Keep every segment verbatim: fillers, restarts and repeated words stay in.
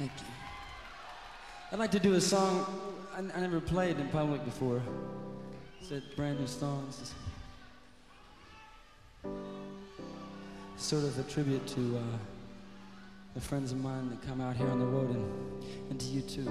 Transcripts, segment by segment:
Thank you. I'd like to do a song I, I never played in public before. It's a brand new song. It's just sort of a tribute to uh, the friends of mine that come out here on the road, and, and to you too.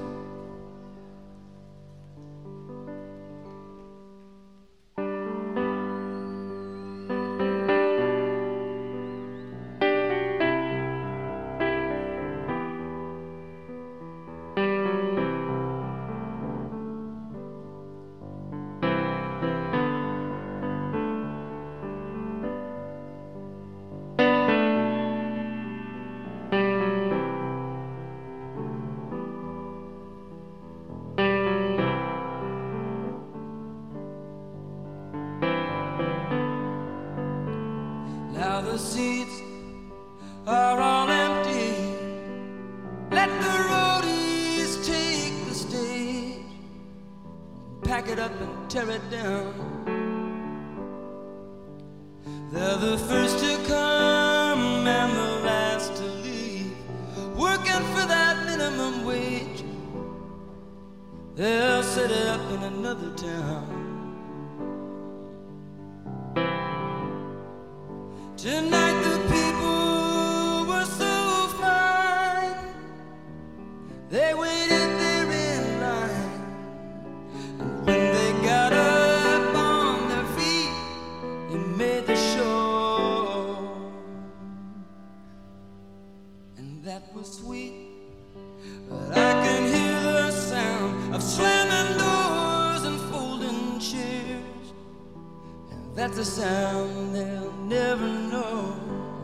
Now the seats are all empty. Let the roadies take the stage, pack it up and tear it down. They're the first to come and the last to leave, working for that minimum wage. They'll set it up in another town. Tonight the people were so fine. They waited there in line, and when they got up on their feet, they made the show. And that was sweet, but I can hear the sound of slamming doors and folding chairs, and that's a sound they'll never know.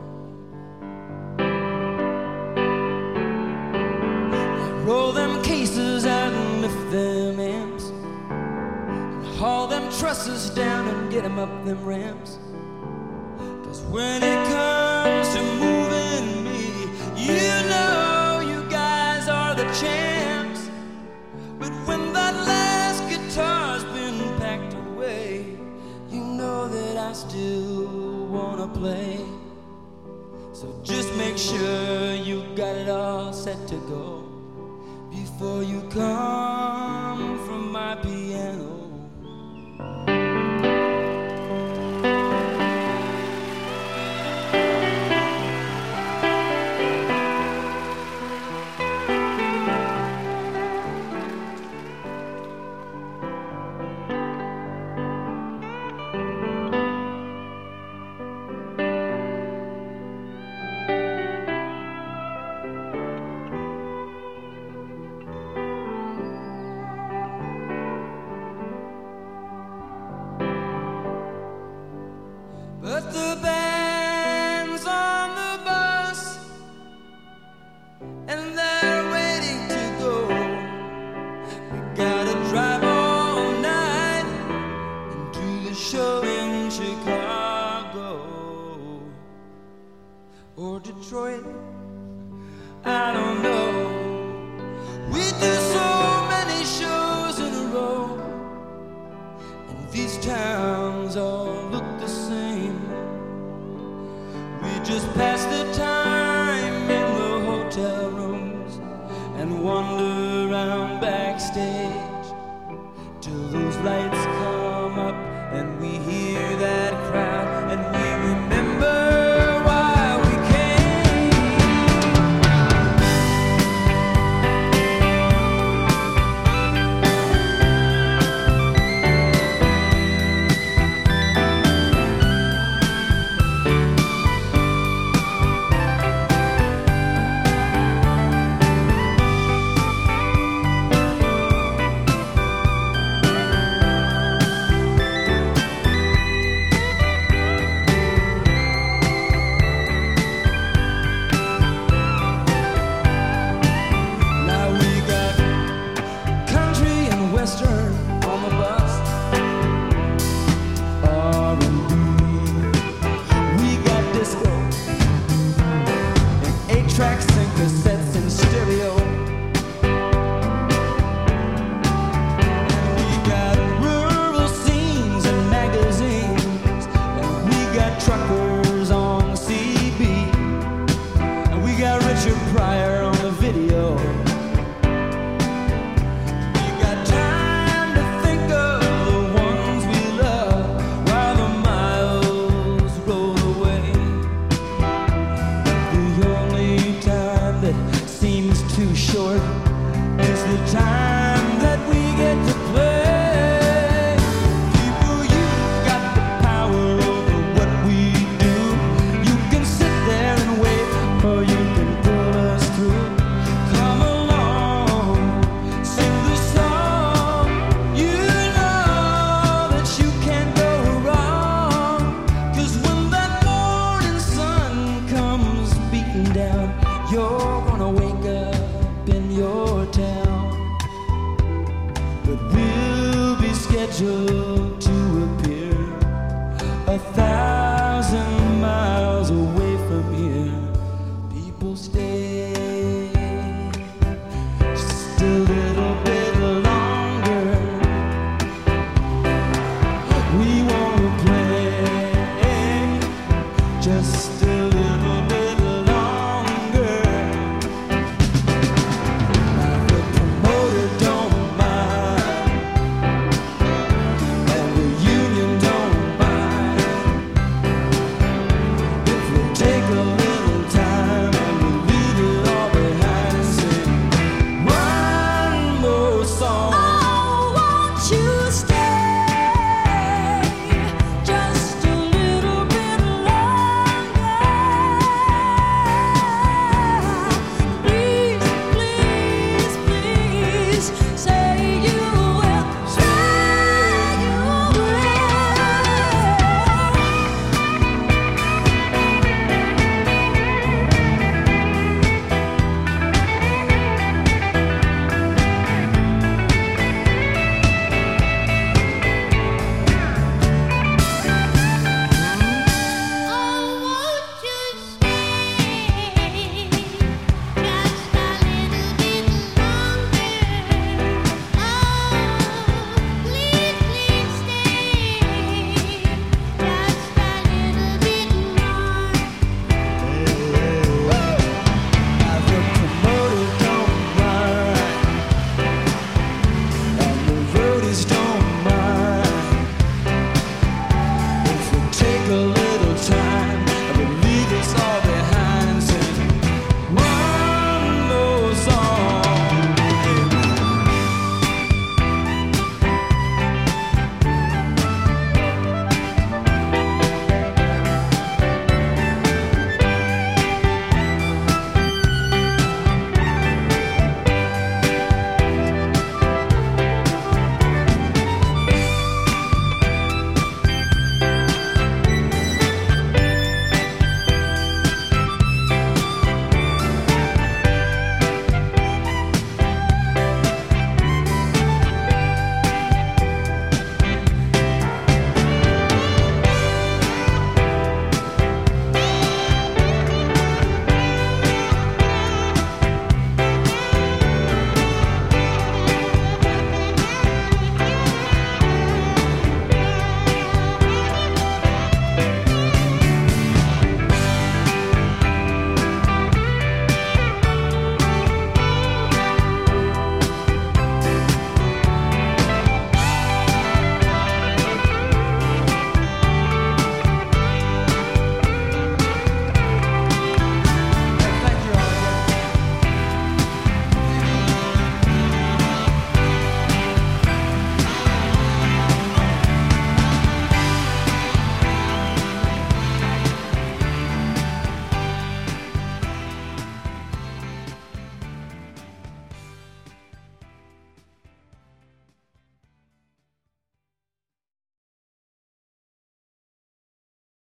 I roll them cases out and lift them amps, and haul them trusses down and get them up them ramps. Cause when it comes to moving me, you know you guys are the champs. But when that last guitar's been packed away, you know that I still wanna play. So just make sure you got it all set to go before you come from my piano. But the band's on the bus, and they're waiting to go. We gotta drive all night and do the show in Chicago or Detroit, I don't know. We do so many shows in a row, and these towns all look the same. We just pass the time in the hotel rooms and wander around backstage till those lights come up and we hear that crowd and we remember why we short is the time that we get to play. People, you've got the power over what we do. You can sit there and wait, or you can pull us through. Come along, sing the song. You know that you can't go wrong. 'Cause when that morning sun comes beating down, you're gonna wake up in your town. But we'll be scheduled